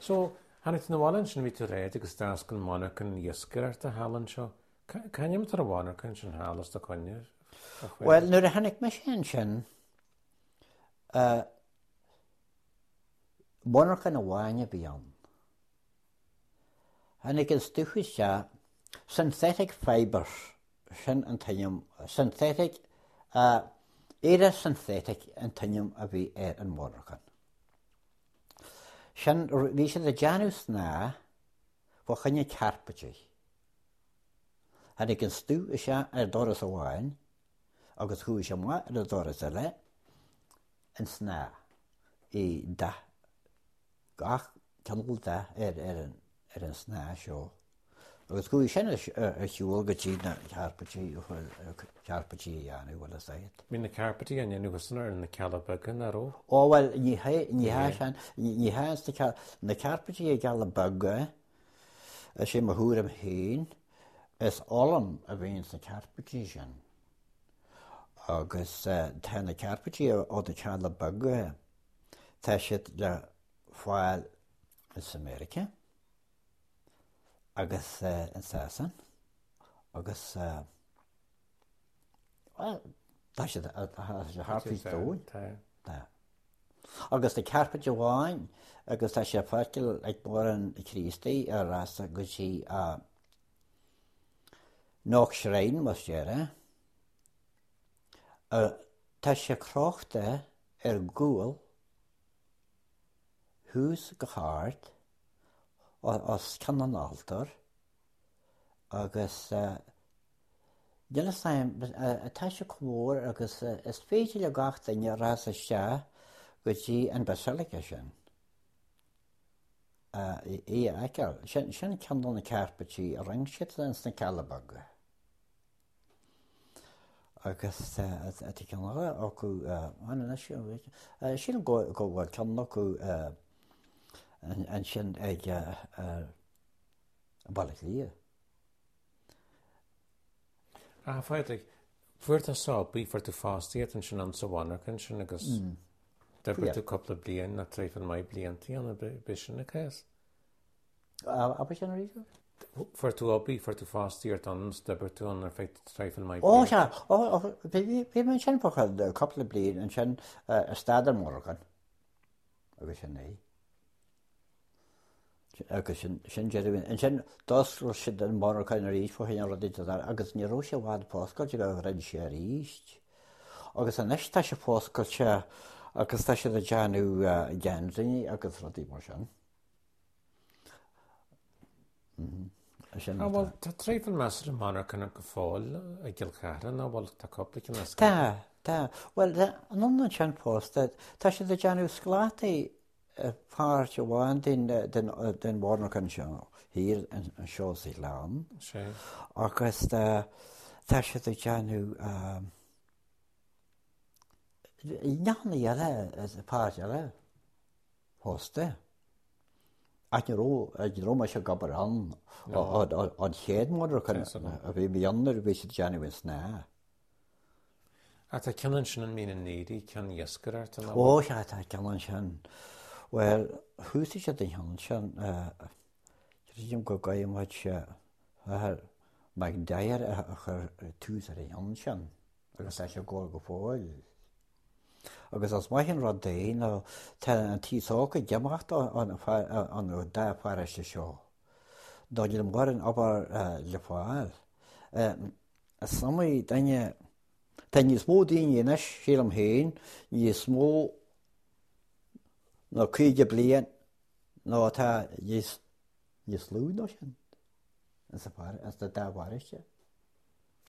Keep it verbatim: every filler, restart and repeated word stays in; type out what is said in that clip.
So, hanna ty na bháin sin ví tú réid agus dás gan manach an iascar ar a hálan seo. Caim tar a bhánar chun sin hálas do coinir? Well, nuair a hanig me sin sin, monarch yn y wain y bion. Hanig yn stwchus ja, synthetic fibers, sin yn tynium, synthetic, uh, era synthetic yn tynium a fi er yn monarch yn. Sin, fi sydd y janws na, fo chynnu carpetry. Hanig yn stwchus ja ar doras y wain, agus hwys am wa ar doras y le, yn sna i da. Gach canol da er er yn er yn sna sio. Agus hwys yn y siwl gyda na carpetry, carpetry iawn yw wala said. Mi'n y carpetry yn ynw hwysnar yn y calabygan ar o? O, wel, ni ha, ni ha sian, ni ha ys na carpetry y calabyga, y sy'n mahwyr am hyn, ys olam a fynd na carpetry sian. Agus ta na carpetry o da calabyga, ta sydd da ffael ys America, agus yn Saeson, agus, wel, ta sydd a harpys dŵn. Da. Agus da carpetry wain, agus ta sydd ffacil ag bor yn Christi a rasa gysi a noch schrein mas jere. Ta sydd crochta er gŵl hús gehard os cannon altar agus Dyna saim, a ta sy'n cwmwr agus ys ffeithiol o gach dyn ni ras y sia gyda yn basilica sy'n. Ie, ac sy'n cannon y carpetry a ring sydd yn sy'n calabag. Agus a ti cannon o cw, anna na sy'n, sy'n gwybod cannon o cw en sy'n ag balig lia. A feitlig, fuirt a sál bí fuirt tú fástiad an sin an sa bhanarchan sin agus derbir tú coppla blian na tréifan mai bliantí an a bisin na cás? A beth sy'n rhaid? Fuirt tú obí, fuirt tú fástiad an derbir tú an ar feit tréifan mai O, bliantí? o, fi mae'n sy'n pochad coppla blian yn sy'n ystad ar morgan. Agus sy'n ei. Agus sy'n jerwyn. Yn sy'n dosl sydd yn morgan ar eich fo hyn ar roedd dar. Agus ni rwy'n sy'n wad posgol sy'n gael rhaid sy'n ar eich. Agus yn eich ta sy'n posgol sy'n agus ta sy'n ddian yw genryn agus roedd i mor sy'n. A wel, ta tréifan masr yn monarchan yn gyffol a gilcharan a wel ta coppla cyn ysgol? Da, da. Wel, yn ond yn sy'n post, ta sy'n ddian yw sglati paar je waan den den den warner kan show hier en show sig lan. Sure. Agus da tasha de janu um Jan jare as a paar jare hoste. At je ro at je ro ma gabaran og og hed modder kan vi beyonder vi sit janu is na. At a cannon sin an mín nédi can iascar ar tan? O, ja, ta cannon sin. Wel, hwys i sydd yn hyn sy'n, dwi'n go gael mwyd sy'n, mae'n dair a'ch tŵs ar hyn sy'n, agos eisiau gol go ffôl. Agos os mae hyn rod ein, ten yn ti soc y gymach o'n o da ffair eisiau sio. Doedd yn mwyn o'r lyffael. Ysmwy, dyn ni smw dyn i nes sy'n am hyn, ni smw no cwyd y blian, no ta ys ys lwyd o sy'n. Ys y par, ys y da war eisiau.